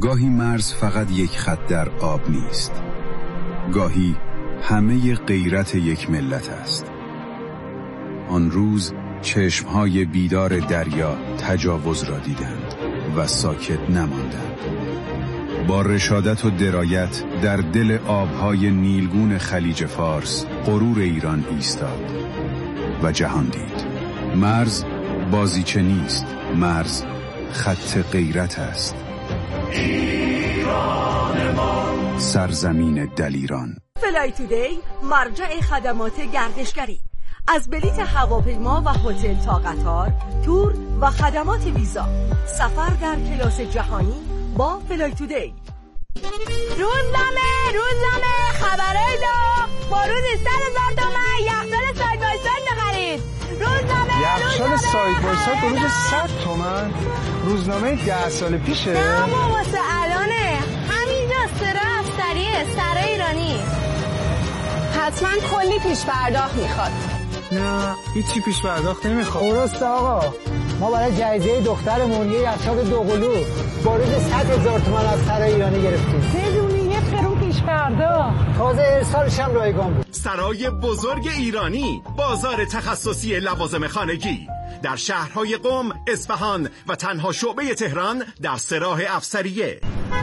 گاهی مرز فقط یک خط در آب نیست. گاهی همه غیرت یک ملت است. آن روز چشمهای بیدار دریا تجاوز را دیدند و ساکت نماندند. با رشادت و درایت در دل آبهای نیلگون خلیج فارس غرور ایران ایستاد و جهان دید. مرز بازیچه نیست، مرز خط غیرت است. ایران ما، سرزمین دلیران. فلای تودی مرجع خدمات گردشگری، از بلیت هواپیما و هتل تا قطار، تور و خدمات ویزا. سفر در کلاس جهانی با فلای تودی. روزنامه خبرای داغ با روز 100,000 تومان یخچال ساید بای ساید بخرید. یخچال ساید بای ساید با روز 100 تومان؟ روزنامه 10 سال پیشه؟ نه بابا واسه الانه. همینجا سرا افسریه، سرا ایرانی. حتما کلی پیش پرداخت میخواد. نه هیچی پیش پرداخت نمیخواد. درسته آقا، ما برای جایزه دخترمون یه یخچال دوقلو با روز 100,000 تومان از سرای ایرانی گرفتیم بدون یه قرون پیش پرداخت. تازه ارسالش هم رایگان بود. سرای بزرگ ایرانی، بازار تخصصی لوازم خانگی در شهرهای قم، اصفهان و تنها شعبه تهران در سراح افسریه.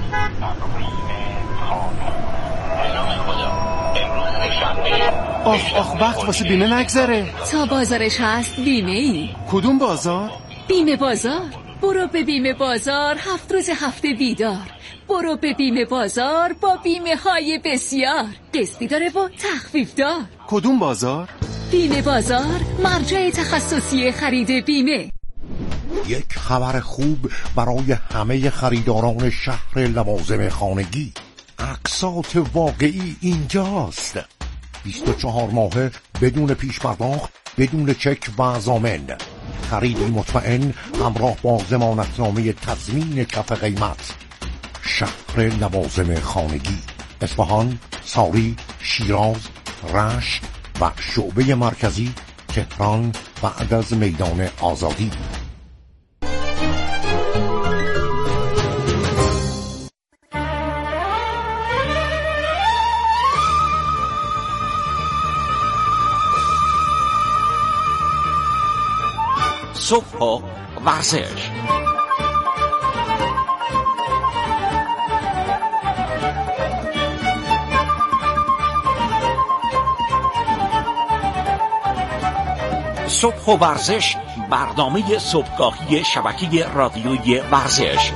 آخ وقت واسه بیمه نگذره. تا بازارش هست بیمه ای. کدوم بازار؟ بیمه بازار. برو به بیمه بازار 7 روز هفته بیدار. برو به بیمه بازار با بیمه های بسیار. قسطی داره و تخفیف دار. کدوم بازار؟ بیمه بازار، مرجع تخصصی خرید بیمه. یک خبر خوب برای همه خریداران شهر لوازم خانگی. اقساط واقعی اینجاست. 24 ماهه بدون پیش پرداخت، بدون چک و ضامن. خریدی مطمئن همراه با ضمانتنامه تضمین کف قیمت. شهر لوازم خانگی، اصفهان، ساری، شیراز، رشت و شعبه مرکزی تهران بعد از میدان آزادی. صبح و ورزش. صبح و ورزش، برنامه صبحگاهی شبکه رادیویی ورزش.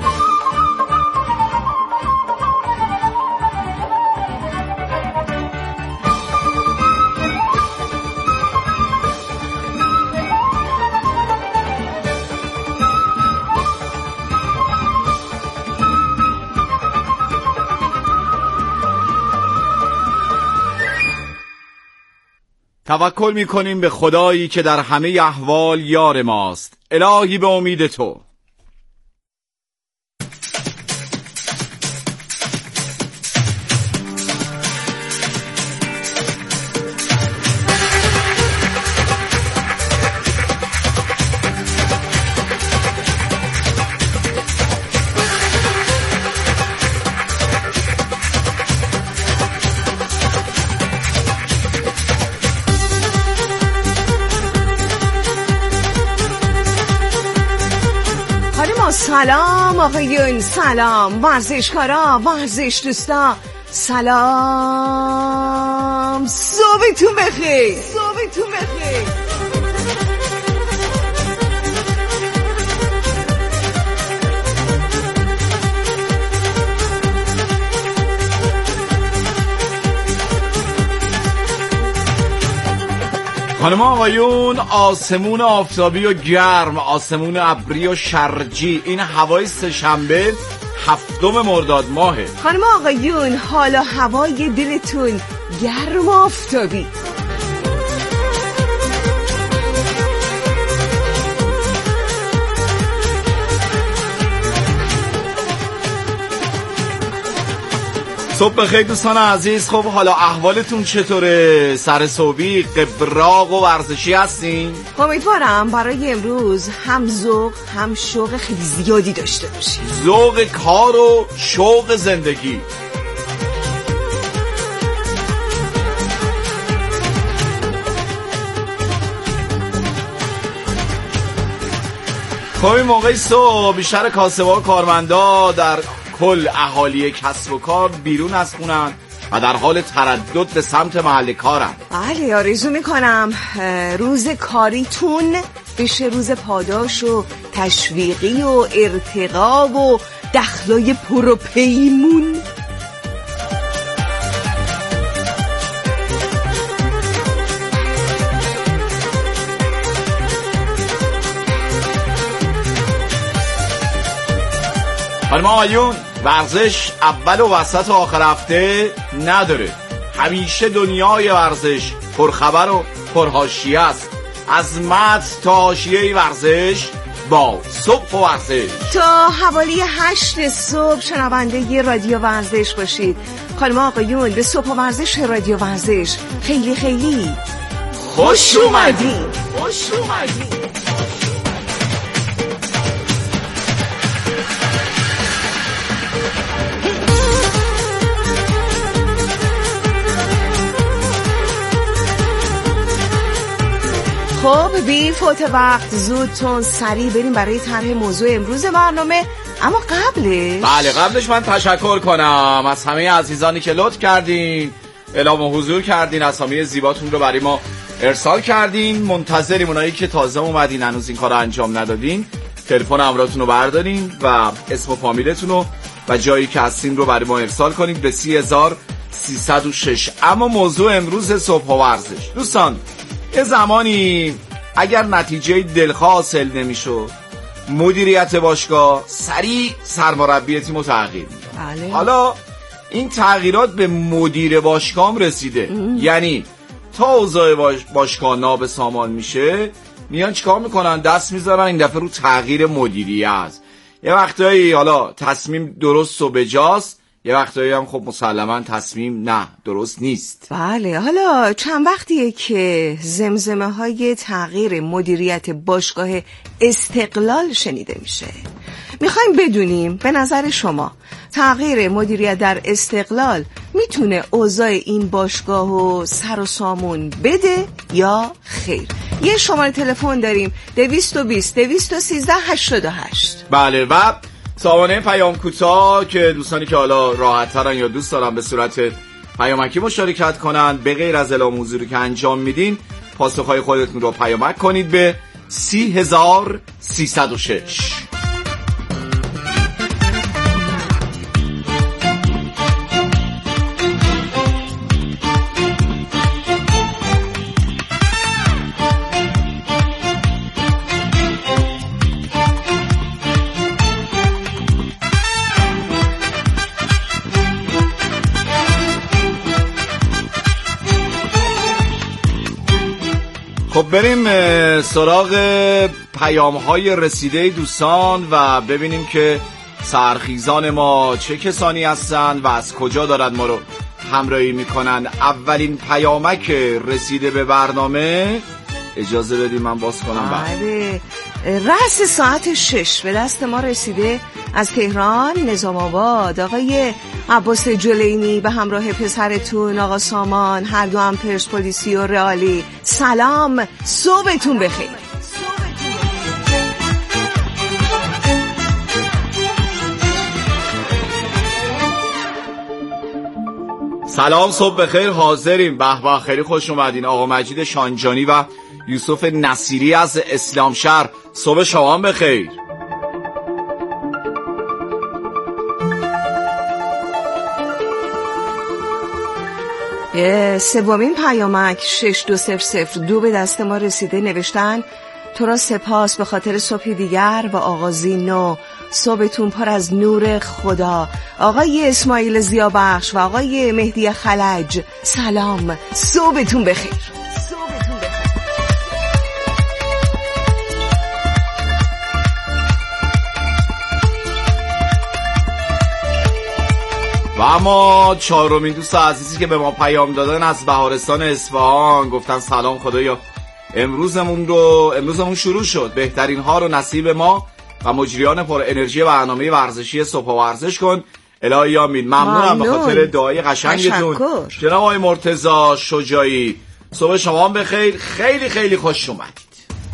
توکل می‌کنیم به خدایی که در همه احوال یار ماست. الهی به امید تو. سلام آقایون، سلام ورزشکارا، ورزش دوستا، سلام، صبحتون بخیر، صبحتون بخیر. خانم آقایون، آسمون آفتابی و گرم، آسمون ابری و شرجی، این هوای سه‌شنبه 7 مرداد ماهه. خانم آقایون، حالا هوای دلتون گرم و آفتابی. صبح بخیر دوستان عزیز. خب حالا احوالتون چطوره؟ سر صبحی قبراق و ورزشی هستین؟ امیدوارم برای امروز هم ذوق هم شوق خیلی زیادی داشته باشید. ذوق کار و شوق زندگی. خب این موقع صبح بیشتر کاسب‌ها و کارمندا در کل اهالی کسب و کار بیرون از خونن و در حال تردد به سمت محل کارن. بله، آرزو میکنم روز کاریتون بشه روز پاداش و تشویقی و ارتقا و دخلای پروپیمون. خانم آقایون، ورزش اول و وسط و آخر هفته نداره. همیشه دنیای ورزش پرخبر و پرحاشیه است. از متن تا حاشیه ورزش با صبح و ورزش. تا حوالی 8 صبح شنونده رادیو ورزش باشید. خانم آقایون، به صبح و ورزش رادیو ورزش خیلی خیلی خوش اومدید. خوش اومدید. خب بی فوت وقت زودتون سریع بریم برای طرح موضوع امروز برنامه. اما قبلش من تشکر کنم از همه عزیزانی که لطف کردین، اعلام حضور کردین، اسامی زیباتون رو برای ما ارسال کردین. منتظریم اونایی که تازه اومدین هنوز این کار رو انجام ندادین، تلفن همراهتون رو بردارین و اسم و فامیلتون رو و جایی که هستین رو برای ما ارسال کنید به 30306. اما موضوع امروز صبح و ورزش دوستان، یه زمانی اگر نتیجه دلخواه حاصل نمیشد، مدیریت باشگاه سریع سرمربی تیمو تغییر میداد. حالا این تغییرات به مدیر باشگاه هم رسیده. یعنی تا اوضاع باشگاه نابسامان میشه، میان چیکار میکنن؟ دست میذارن این دفعه رو تغییر مدیریت. یه وقتایی حالا تصمیم درست و بجاست، یه وقتایی هم خب مسلماً تصمیم نه درست نیست. بله، حالا چند وقتیه که زمزمه های تغییر مدیریت باشگاه استقلال شنیده میشه. میخوایم بدونیم به نظر شما تغییر مدیریت در استقلال میتونه اوضاع این باشگاهو سر و سامون بده یا خیر؟ یه شماره تلفن داریم 220 213 88. بله، و سامانه پیام کوتاه که دوستانی که حالا راحت ترن یا دوست دارن به صورت پیامکی مشارکت کنن، به غیر از اعلام حضوری که انجام میدین، پاسخهای خودتون رو پیامک کنید به 30306. خب بریم سراغ پیام‌های رسیده دوستان و ببینیم که سرخیزان ما چه کسانی هستن و از کجا دارن ما رو همراهی میکنن. اولین پیامک رسیده به برنامه، اجازه بدیم من باز کنم. بله، رأس ساعت 6 به دست ما رسیده از تهران نظام آباد. آقای عباس جلینی به همراه پسرتون آقا سامان، هر دو هم پرسپولیسی و رئالی. سلام، صبحتون بخیر. سلام، صبح بخیر، حاضریم. به به، خیلی خوش اومدین. آقا مجید شانجانی و یوسف نصیری از اسلام شهر، صبح شما بخیر. سومین پیامک 62002 به دست ما رسیده. نوشتن تو را سپاس به خاطر صبح دیگر و آغازی نو. صبحتون پر از نور خدا. آقای اسماعیل زیابخش و آقای مهدی خلج، سلام، صبحتون بخیر. و اما چهارمین دوست عزیزی که به ما پیام دادن از بهارستان اصفهان گفتن سلام خدایا امروزمون شروع شد، بهترین ها رو نصیب ما و مجریان پر انرژی برنامه ورزشی صبح ورزش کن. الهی آمین. ممنونم به خاطر دعای قشنگتون جناب آقای مرتضی شجاعی. صبح شما هم بخیر، خیلی خیلی خوش اومدید.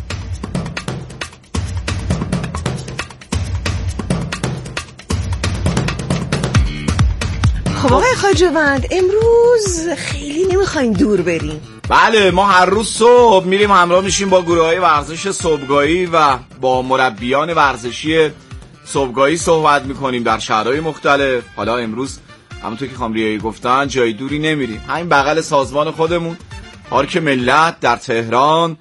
خب آقای خواجه‌وند امروز خیلی نمیخوایم دور بریم. بله، ما هر روز صبح میریم همراه میشیم با گروه‌های ورزش صبحگاهی و با مربیان ورزشی صبحگاهی صحبت میکنیم در شهرهای مختلف. حالا امروز همونطور که خانم ریایی گفتن جای دوری نمیریم، همین بغل سازمان خودمون پارک ملت در تهران.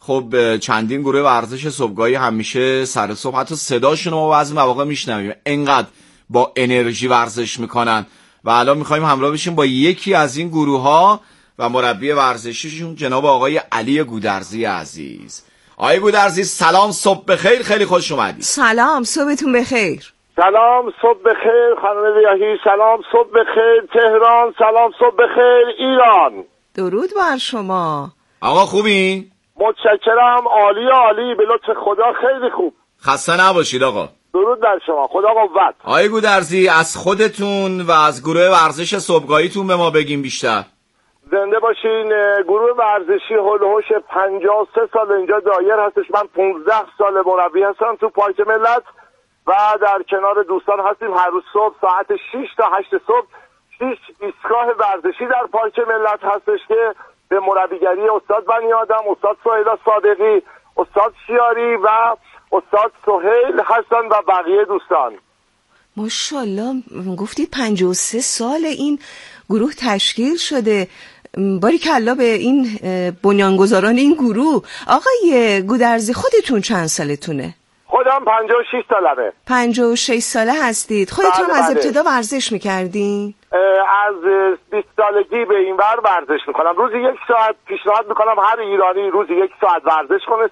خب چندین گروه ورزش صبحگاهی همیشه سر صبح حتی صداشون ما بعضی مواقع میشنویم، انقدر با انرژی ورزش میکنن. و الان میخوایم همراه بشیم با یکی از این گروه ها و مربی ورزشیشون جناب آقای علی گودرزی عزیز. آقای گودرزی سلام، صبح بخیر، خیلی خوش اومدید. سلام، صبحتون بخیر. سلام، صبح بخیر خانم ریاحی. سلام، صبح بخیر تهران. سلام، صبح بخیر ایران. درود بر شما. آقا خوبی؟ متشکرم، عالی عالی، به لطف خدا خیلی خوب. خسته نباشید آقا. درود بر شما، خدا قوت. آقای گودرزی از خودتون و از گروه ورزش صبحگاهیتون به ما بگیم بیشتر. زنده باشین. گروه ورزشی هولوش 53 سال اینجا دایر هستش. من 15 سال مربی هستم تو پارک ملت و در کنار دوستان هستیم. هر روز صبح ساعت 6 تا 8 صبح 6 ایستگاه ورزشی در پارک ملت هستش که به مربیگری استاد بنی آدم، استاد سهیلا صادقی، استاد شیاری و استاد سهیل هستن و بقیه دوستان. ماشاءالله، گفتید 53 سال این گروه تشکیل شده. باریکالله به این بنیانگذاران این گروه. آقای گودرزی خودتون چند سالتونه؟ خودم 56 سالمه. 56 ساله هستید. خودتون بله از بله. ابتدا ورزش میکردین؟ از 20 سالگی به این ور ورزش میکنم. روزی 1 ساعت پیشنهاد میکنم هر ایرانی روزی 1 ساعت ورزش کنه.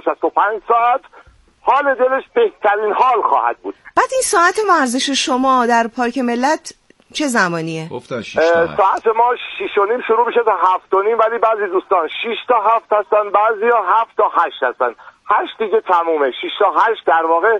365 ساعت حال دلش بهترین حال خواهد بود. بعد این ساعت ورزش شما در پارک ملت چه زمانیه؟ ساعت ما 6:30 شروع میشه تا 7:30، ولی بعضی دوستان 6 تا 7 هستن، بعضیا 7 تا 8 هستن. 8 دیگه تمومه. 6 تا 8 در واقع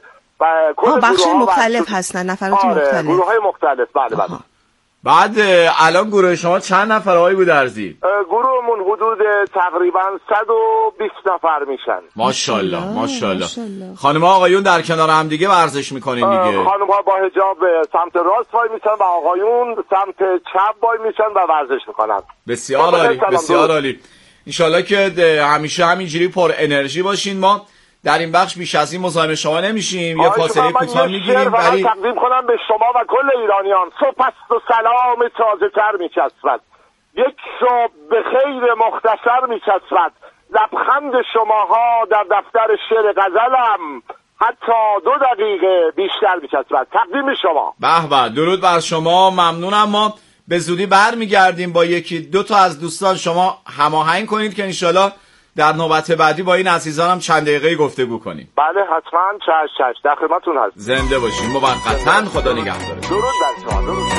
بخش مختلف هستن، نفرات مختلف. گروه‌های مختلف. بله بله. بعد الان گروه شما چند نفر آقای گودرزی؟ گروهمون حدود تقریبا 120 نفر میشن. ماشاءالله ماشاءالله. خانم‌ها آقایون در کنار هم دیگه ورزش میکنین دیگه؟ خانم‌ها با حجاب سمت راست وای میشن و آقایون سمت چپ وای میشن و ورزش میکنن. بسیار عالی، بسیار عالی. انشالله که همیشه همینجوری پر انرژی باشین. ما در این بخش بیش از این مزاحم شما نمیشیم، یه فاصله کوتاه میگیریم ولی تقدیم کنم به شما و کل ایرانیان. صبح است و سلام تازه تر میچسبد، یک صبح به خیر مختصر میچسبد، لبخند شماها در دفتر شعر غزلم حتی 2 دقیقه بیشتر میچسبد. تقدیم شما. به به، درود بر شما، ممنونم. ما به زودی برمیگردیم با یکی دو تا از دوستان. شما هماهنگ کنید که انشالله در نوبت بعدی با این عزیزانم چند دقیقه گفتگو کنیم. بله حتما. چش در خدمتتون هستم. زنده باشین موقتا. خدا نگهدار. درود بر شما. درود.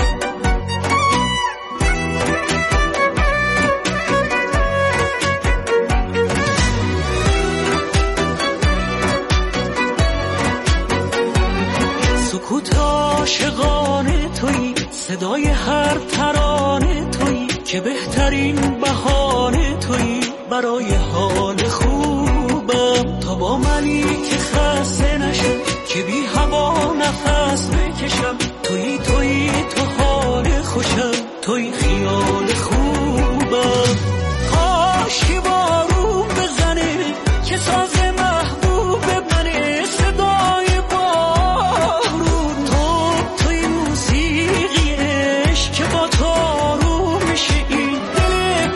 سکوت عاشقانه تویی، صدای هر ترانه تویی، که بهترین بهانه تویی برای حال خوبم. تا با منی که خسته نشم، که بی هوا نفس بکشم. تویی تو حال خوشم، تویی خیال خوبم. کاشکی بارون بزنه که ساز محبوب منه، صدای بارون. توی موسیقی عشق که با تو آروم میشه این دل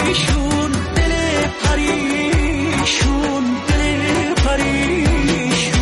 پریشون، دل پریشون، دل پریشون.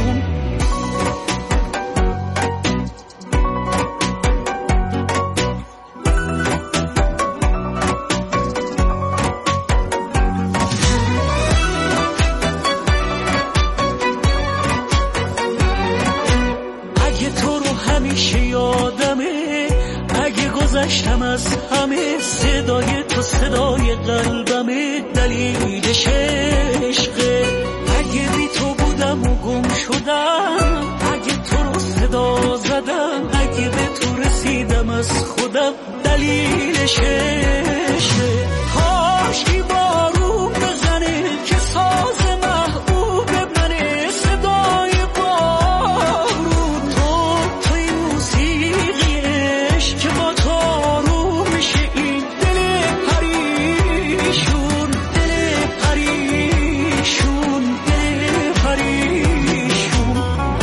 گذشتم از همه، صدای تو صدای قلبمه، دلیلش عشقه. اگه بی تو بودم و گم شدم، اگه تو رو صدا زدم، اگه به تو رسیدم از خودم، دلیلش عشقه. کاشکی بارون بزنه که ساز محبوب منه، صدای بارون توی موسیقی عشق که با تو آروم میشه این دل پریشون، دل پریشون، دل پریشون.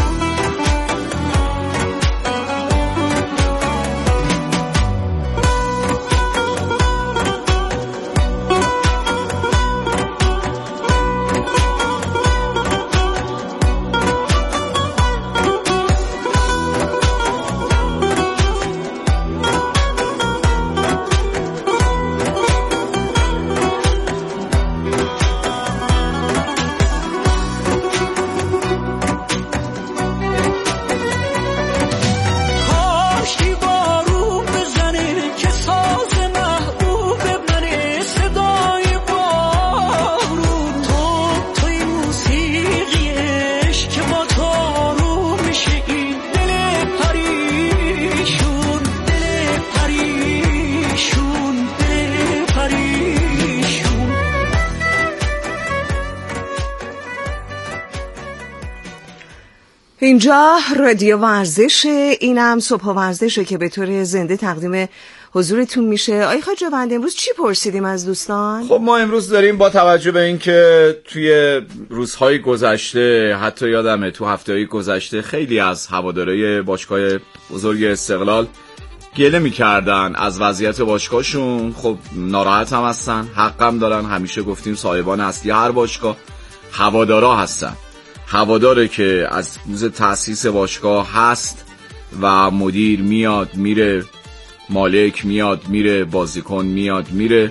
اینجا رادیو ورزش، اینم صبح ورزشه که به طور زنده تقدیم حضورتون میشه. آقای خواجه‌وند امروز چی پرسیدیم از دوستان؟ خب ما امروز داریم با توجه به اینکه توی روزهای گذشته، حتی یادمه تو هفته‌های گذشته، خیلی از هوادارهای باشگاه بزرگ استقلال گله میکردن از وضعیت باشگاهشون. خب ناراحت هم هستن، حقم دارن. همیشه گفتیم صاحبان اصلی هر باشگاه هوادارا هستن. هواداره که از روز تأسیس باشگاه هست و مدیر میاد میره، مالک میاد میره، بازیکن میاد میره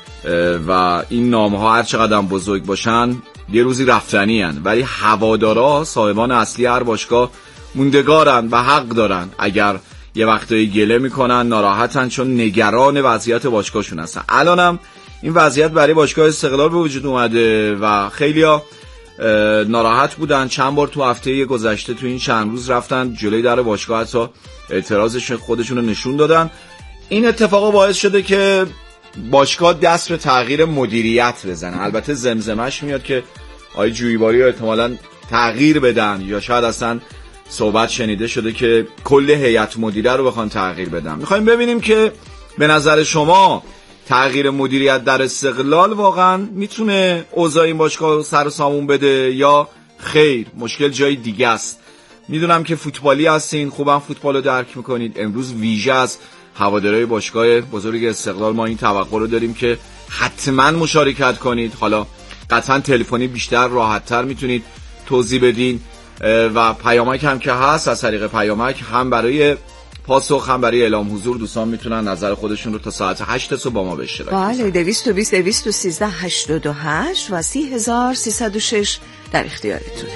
و این نام‌ها هر چقدر بزرگ باشن یه روزی رفتنی هن. ولی هوادارا صاحبان اصلی هر باشگاه موندگارن و حق دارن. اگر یه وقتایی گله میکنن، ناراحتن، چون نگران وضعیت باشگاهشون هستن. الانم این وضعیت برای باشگاه استقلال به وجود اومده و خیلیا ناراحت بودن. چند بار تو هفته گذشته تو این چند روز رفتن جلوی در باشگاه، حتی اعتراضش خودشون رو نشون دادن. این اتفاق باعث شده که باشگاه دست به تغییر مدیریت بزنه. البته زمزمش میاد که آقای جویباری احتمالاً تغییر بدن، یا شاید اصلا صحبت شنیده شده که کل هیئت مدیره رو بخوان تغییر بدن. میخوایم ببینیم که به نظر شما تغییر مدیریت در استقلال واقعا میتونه اوضاع این باشگاه سر و سامون بده یا خیر، مشکل جای دیگه است. میدونم که فوتبالی هستین، خوبم فوتبال رو درک میکنید. امروز ویژه از هوادارهای باشگاه بزرگ استقلال ما این توقع رو داریم که حتما مشارکت کنید. حالا قطعا تلفنی بیشتر راحت‌تر میتونید توضیح بدین و پیامک هم که هست، از طریق پیامک هم برای پاسخ هم برای اعلام حضور دوستان میتونن نظر خودشون رو تا ساعت 8 صبح با ما به اشتراک بذارن. بله، 220 213 88 و 30306 در اختیارتونه.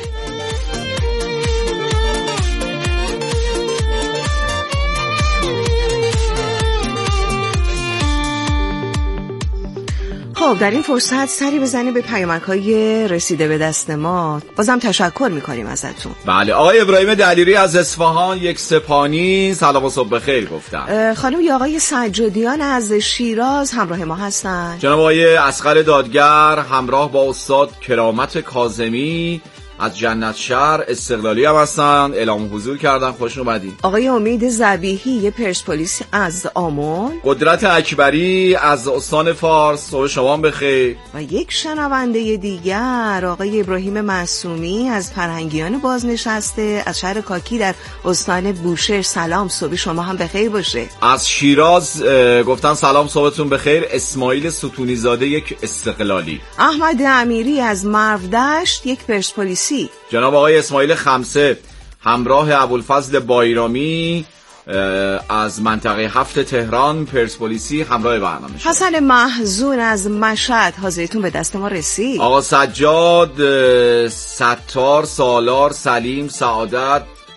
خب در این فرصت سری بزنیم به پیامک‌های رسیده به دست ما. بازم تشکر می‌کنیم ازتون. بله، آقای ابراهیم دلیری از اصفهان یک سپانی سلام و صبح بخیر گفتن. خانم یا آقای سجادیان از شیراز همراه ما هستن. جناب آقای اصغر دادگر همراه با استاد کرامت کاظمی از جنت شهر استقلالی هم هستن، اعلام حضور کردن، خوش اومدین. آقای امید ذبیحی پرسپولیس از آمل، قدرت اکبری از استان فارس، صبح شما بخیر. و یک شنونده دیگر آقای ابراهیم معصومی از فرهنگیان بازنشسته از شهر کاکی در استان بوشهر، سلام، صبح شما هم بخیر باشه. از شیراز گفتن سلام، صبحتون بخیر. اسماعیل ستونی زاده یک استقلالی. احمد امیری از مرودشت یک پرسپولیس. جناب آقای اسماعیل خمسه همراه ابوالفضل بایرامی از منطقه 7 تهران پرسپولیسی همراه برنامه شد. حسن محزون از مشهد حاضرتون به دست ما رسید. آقا سجاد، ستار، سالار، سلیم، سعادت،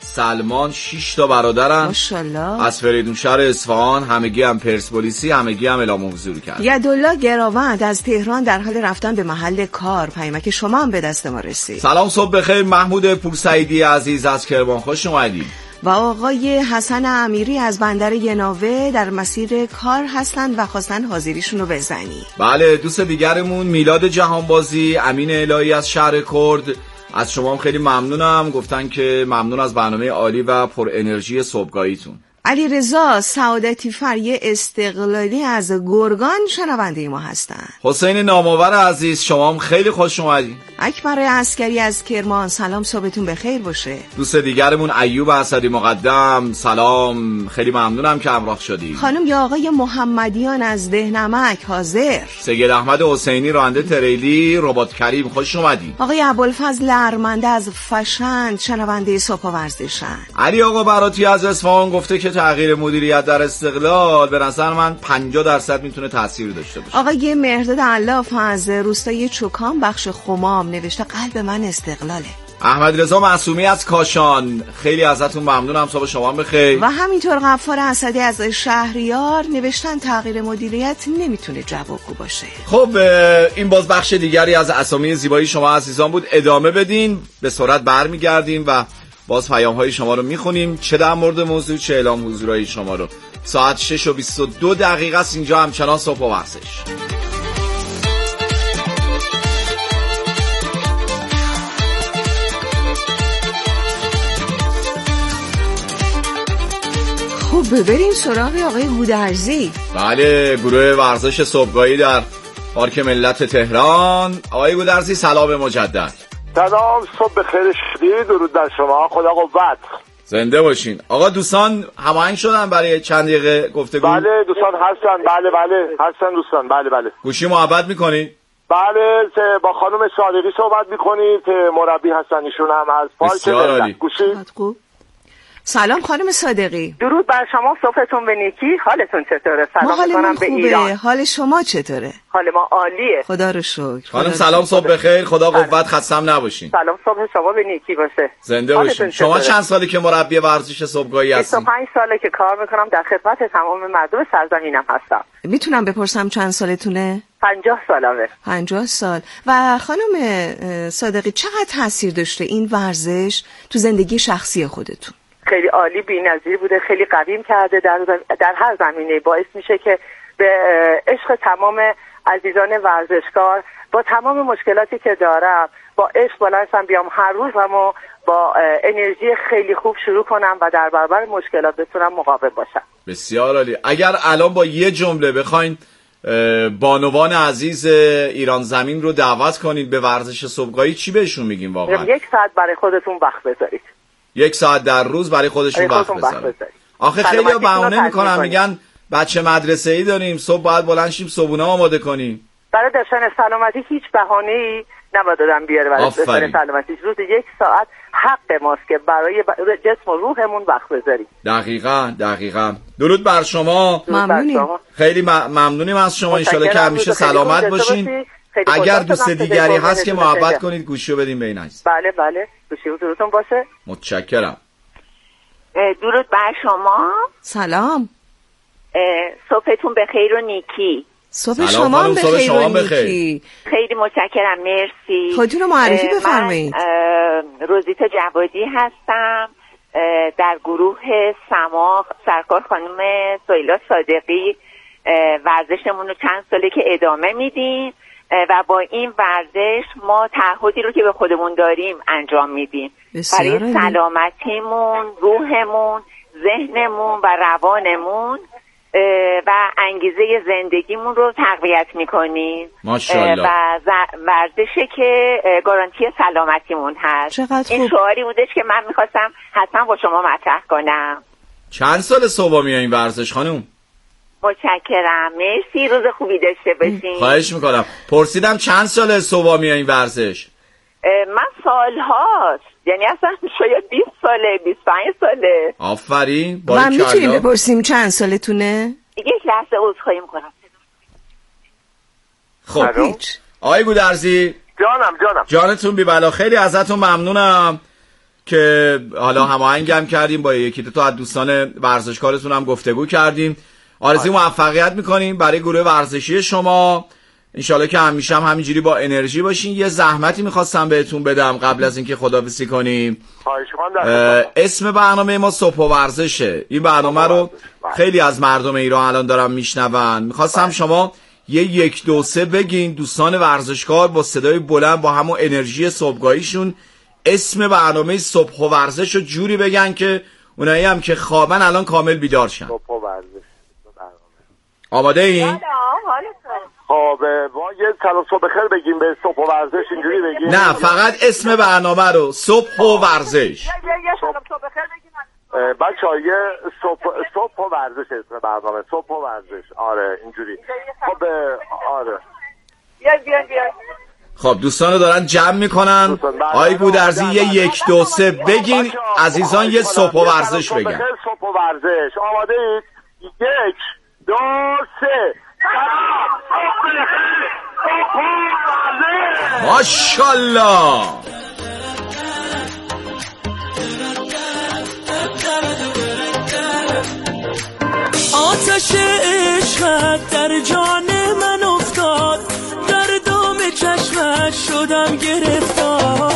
سلمان 6 تا برادرن ماشاءالله. از فریدون شهر اصفهان، همگی هم پرسپولیسی، همگی هم اعلام حضور کردن. یدالله گراوند از تهران در حال رفتن به محل کار. پیامک شما هم به دست ما رسید. سلام، صبح بخیر. محمود پورسعیدی عزیز از کرمان خوش اومدید. و آقای حسن امیری از بندر یناوه در مسیر کار هستند و خواستن حاضریشون رو بزنی. بله، دوست دیگرمون میلاد جهانبازی، امین الهی از شهر کرد، از شما هم خیلی ممنونم. گفتن که ممنون از برنامه عالی و پر انرژی صبحگاهیتون. علی رضا سعادتی فری استقلالی از گرگان شنونده ما هستند. حسین نامآور عزیز، شما هم خیلی خوش اومدید. اکبر عسکری از کرمان، سلام، صبحتون بخیر باشه. دوست دیگرمون ایوب اسدی مقدم، سلام، خیلی ممنونم که همراه شدید. خانم یا آقای محمدیان از دهنمک حاضر. سید احمد حسینی راننده تریلی، ربات کریم خوش اومدید. آقای ابوالفضل ارمنده از فشند شنونده صبح ورزشن. علی آقا براتی از اصفهان گفته که تغییر مدیریت در استقلال به نظر من 50% میتونه تاثیر داشته باشه. آقای مهرداد علاف از روستای چوکان بخش خمام نوشته قلب من استقلاله. احمد رضا معصومی از کاشان، خیلی ازتون ممنونم، صبح شما بخیر. و همینطور غفار اسدی از شهریار نوشتن تغییر مدیریت نمیتونه جوابگو باشه. خب این باز بخش دیگری از اسامی زیبایی شما عزیزان بود. ادامه بدین، به سرعت برمیگردیم و باز پیام‌های شما رو میخونیم، چه در مورد موضوع چه اعلام حضورهای شما رو. ساعت 6:22 است اینجا همچنان صبح و ورزش. خب بریم سراغ آقای گودرزی. بله، گروه ورزش صبحگاهی در پارک ملت تهران. آقای گودرزی سلام مجدد. سلام، صبح بخیر شدی، درود بر شما، خدا قوت. زنده باشین. آقا دوستان هماهنگ شدن برای چند دقیقه گفتگو؟ بله دوستان هستن، بله هستن دوستان، بله. گوشی محبت میکنید؟ بله، با خانم صادقی صحبت میکنید، مربی هستن ایشون هم از پارک ملت. گوشی سلام خانم صادقی. درود بر شما، صبحتون به نیکی. حالتون چطوره؟ سلام میکنم به ایران. حال شما چطوره؟ حال ما عالیه، خدا رو شکر. خانم سلام، صبح بخیر، خدا قوت، خستم نباشین. سلام، صبح شما به نیکی باشه. زنده باشین. شما چند ساله که مربی ورزش صبحگاهی هستین؟ 25 ساله که کار میکنم، در خدمت تمام مردم سرزمینم هستم. میتونم بپرسم چند سالتونه؟ 50 سالمه. 50 سال. و خانم صادقی چقدر تاثیر داشته این ورزش تو زندگی شخصی خودتون؟ خیلی عالی، بی‌نظیر بوده، خیلی قویم کرده در هر زمینه. باعث میشه که به عشق تمام عزیزان ورزشکار با تمام مشکلاتی که دارم با عشق بلنسم بیام هر روز همو با انرژی خیلی خوب شروع کنم و در برابر مشکلات بتونم مقاوم باشم. بسیار عالی. اگر الان با یه جمله بخواین بانوان عزیز ایران زمین رو دعوت کنید به ورزش صبحگاهی، چی بهشون میگین واقعا؟ 1 ساعت برای خودتون وقت بذارید. 1 ساعت در روز برای خودشون وقت بذارید. آخه خیلی‌ها بهونه میکنن، میگن بچه مدرسه‌ای داریم، صبح باید بلند شیم صبحونه آماده کنیم. برای داشتن سلامتی هیچ بهانه‌ای نباید آدم بیاره برای داشتن سلامتی. روز 1 ساعت حق ماست که برای جسم و روحمون وقت بذاریم. دقیقاً. درود بر شما. ممنونیم. خیلی ممنونیم از شما. ان شاءالله که همیشه سلامت باشین. اگر دوست دیگری هست که محبت کنید گوشی رو بدین به این عزیز. بله، گوشی حضورتون باشه. متشکرم. درود بر شما. سلام. صبحتون بخیر و نیکی. صبح شما هم بخیر و نیکی. خیلی متشکرم، مرسی. خودتون رو معرفی بفرمایید. من روزیتا جوادی هستم، در گروه سما سرکار خانم سهیلا صادقی ورزشمون رو چند ساله که ادامه میدیم و با این ورزش ما تعهدی رو که به خودمون داریم انجام میدیم برای سلامتیمون، روحمون، ذهنمون و روانمون و انگیزه زندگیمون رو تقویت میکنیم. ماشاءالله. و ورزشی که گارانتی سلامتیمون هست. این شعاری بودش که من میخواستم حتما با شما مطرح کنم. چند سال صبح میای این ورزش خانم؟ متشکرم، مرسی، روز خوبی داشته باشین. خواهش میکنم. پرسیدم چند سال صبح میای این ورزش؟ من سالهاست، یعنی اصلا شاید 20 ساله، 25 ساله. آفرین. من میتونیم بپرسیم چند سالتونه؟ یک لحظه عذرخواهی میکنم. خب آقای گودرزی. جانم. جانتون بی بلا، خیلی ازتون ممنونم. که حالا هماهنگم کردیم با یکی دو تا از دوستان ورزشکارتون هم گفتگو کردیم. آرزوی موفقیت میکنیم برای گروه ورزشی شما، انشالله که همیشه هم همینجوری با انرژی باشین. یه زحمتی میخواستم بهتون بدم قبل از اینکه خداحافظی کنیم. اسم برنامه ما صبح و ورزشه. این برنامه رو خیلی از مردم ایران الان دارم میشنون. میخواستم شما یه 1 2 3 بگین دوستان ورزشکار با صدای بلند با همون انرژی صبحگاهیشون اسم برنامه صبح و ورزش رو جوری بگن که اونایی هم که خوابن الان کامل بیدار شن. صبح و ورزش. آماده این؟ خب ما یه سلام صبح بخیر بگیم به صبح و ورزش اینجوری بگیم؟ نه فقط اسم برنامه رو صبح و ورزش. یه سلام صبح بخیر بگیم بچه‌ها. یه صبح و ورزش اسم برنامه، صبح و ورزش. آره اینجوری. خب آره بیاین خب دوستان رو دارن جمع میکنن. آی گودرزی یه 1 2 3 بگین عزیزان یه صبح و ورزش بگن. صبح و ورزش. آماده اید؟ 1 2 3 ماشاءالله. آتش عشقت در جان من افتاد، در دام چشمت شدم گرفتار.